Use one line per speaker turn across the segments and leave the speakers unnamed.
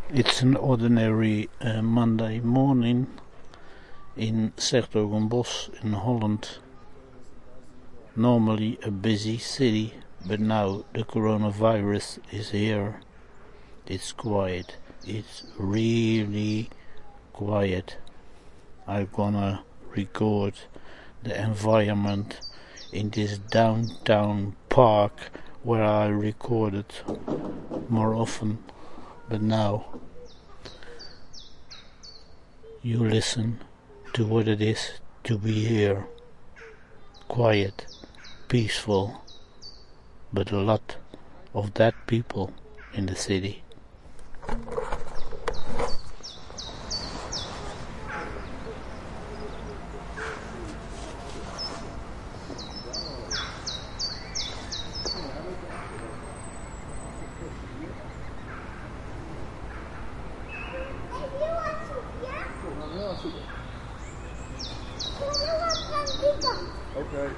It's an ordinary Monday morning in 's-Hertogenbosch in Holland. Normally a busy city, but now the coronavirus is here. It's quiet. It's really quiet. I'm gonna record the environment in this downtown park where I recorded more often, but now you listen to what it is to be here. Quiet, peaceful, but a lot of dead people in the city.
Okay.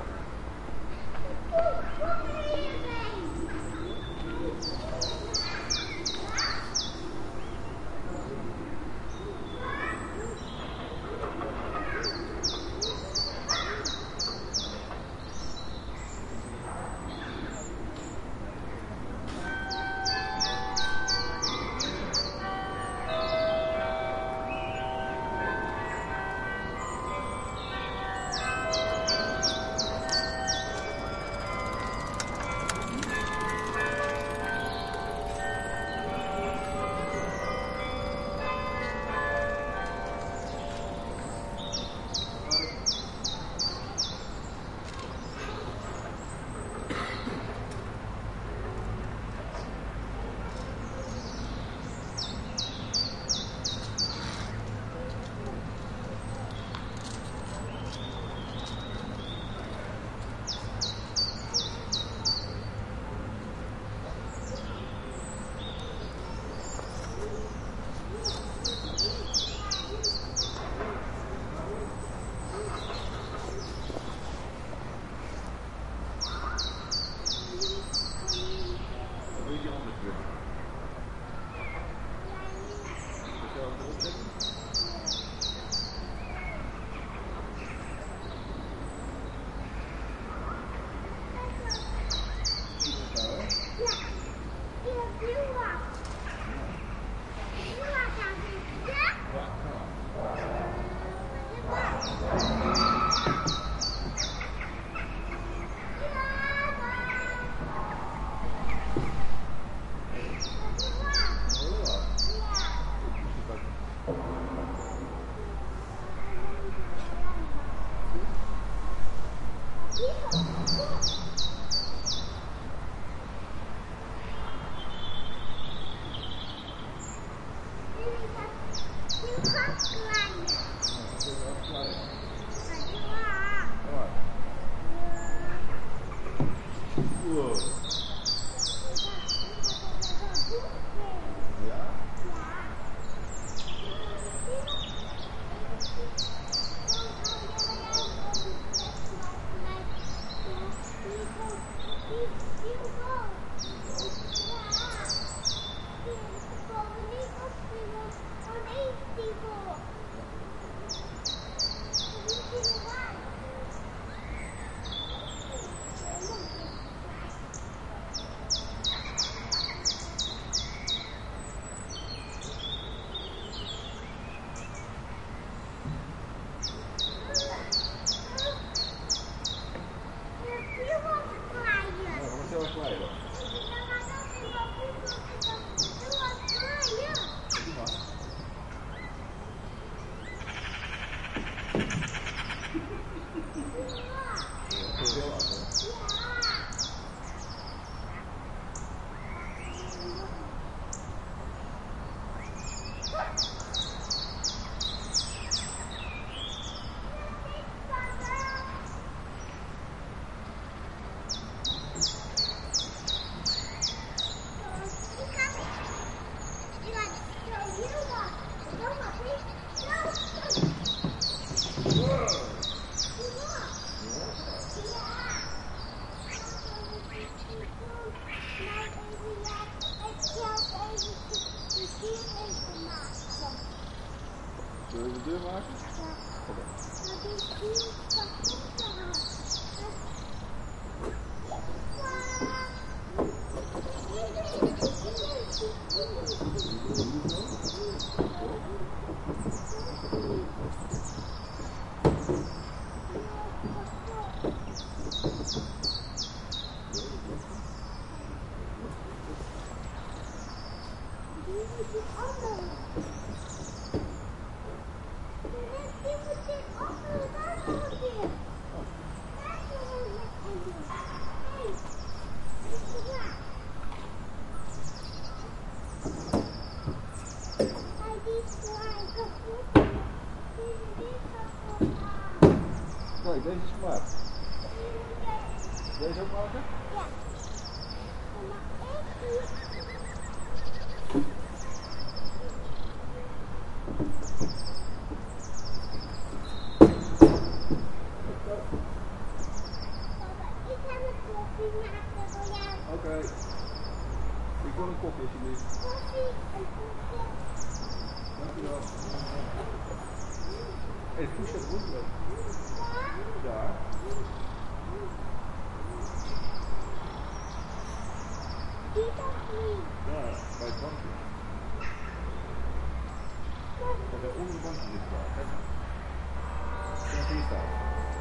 Wil je de deur maken? Oké. Kijk, deze is klaar. Deze ook maken?
Ja.
Oké. Ik wil een koffie alsjeblieft.
Koffie, een koekje.
Dankjewel. Hé, het poesje goed leuk. Ja.
Die toch niet?
Ja, bij het bankje. Kijk, onder de bankje zit daar. Kijk. Kijk, hier staat.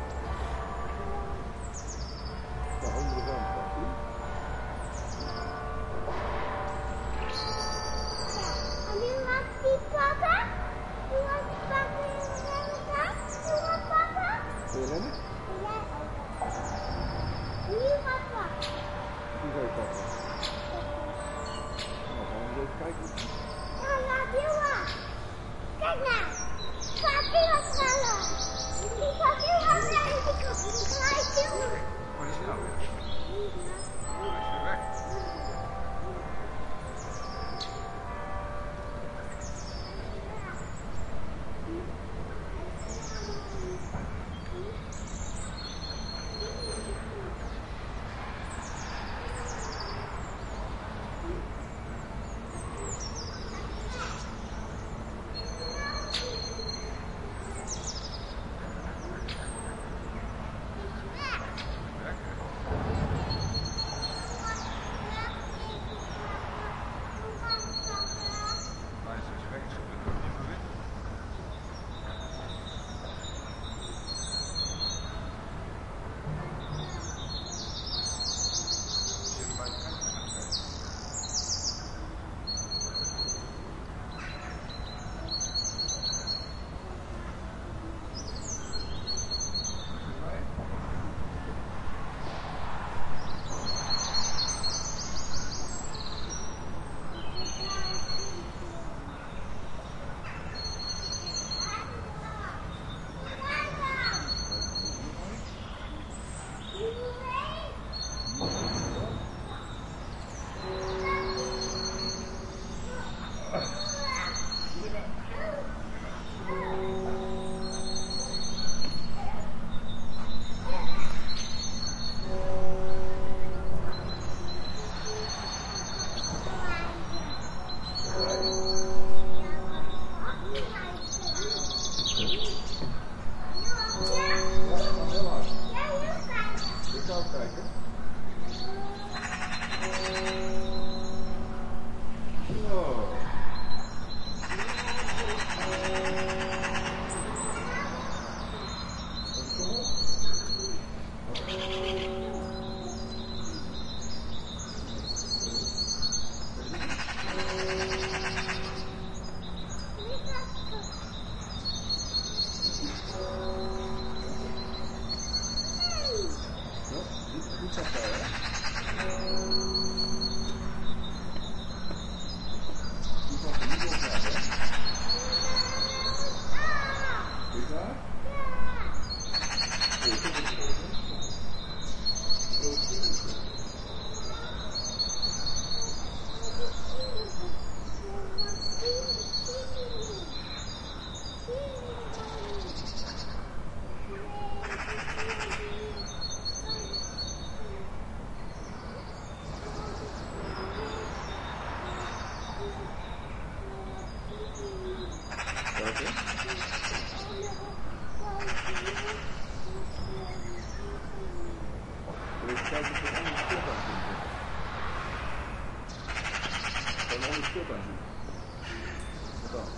Daar onder de bank staat, zie je?
En nu mag die pakken? Nu mag die pakken in de remmen. Nu mag pakken?
Wil je rennen?
Ja. Nu mag pakken.
Die wil je pakken. Nou, gaan we eens even kijken.
Ja, laat jongen. Kijk nou. Gaat die wat vallen. Die gaat heel hard rennen. Die komt gelijk jongen.
Waar is hij nou weer? Hij is weer weg. kan zien. Wat dan?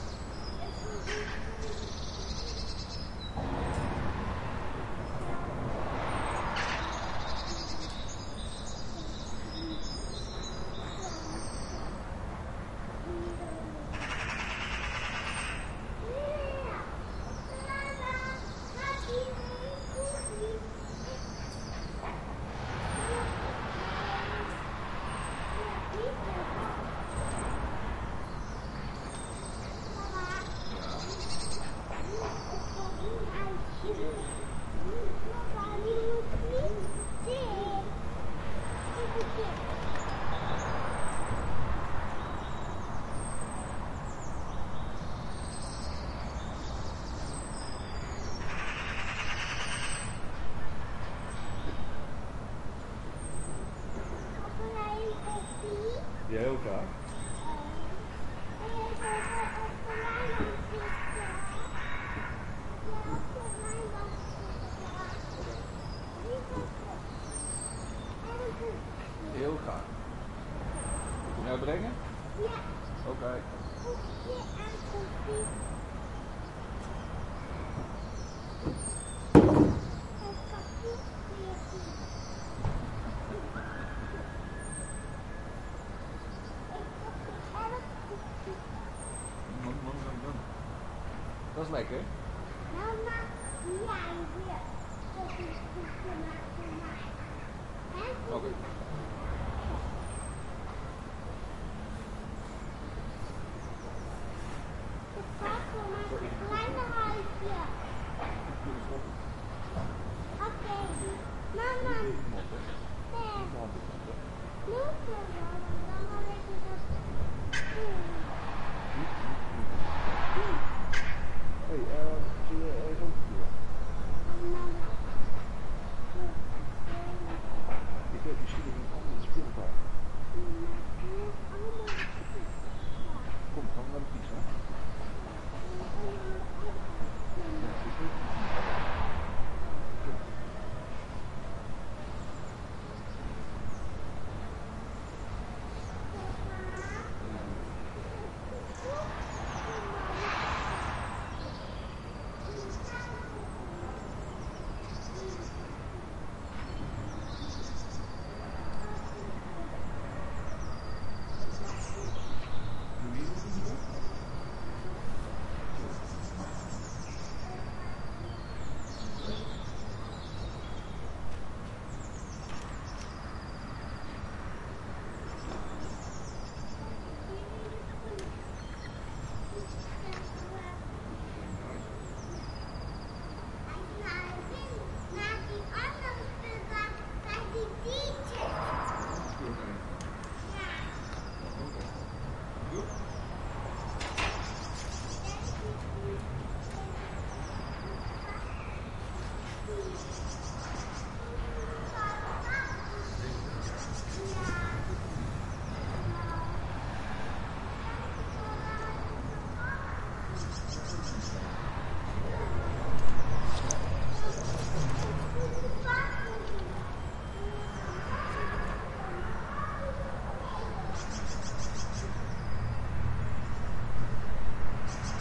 Ja, heel graag. Heel graag. Moet je nou brengen?
Ja.
Oké.
Koekje en koekje. En koekje.
Dat is lekker.
Mama, jij weer. Dat is koekje maar voor mij. En
Oké.
koekje.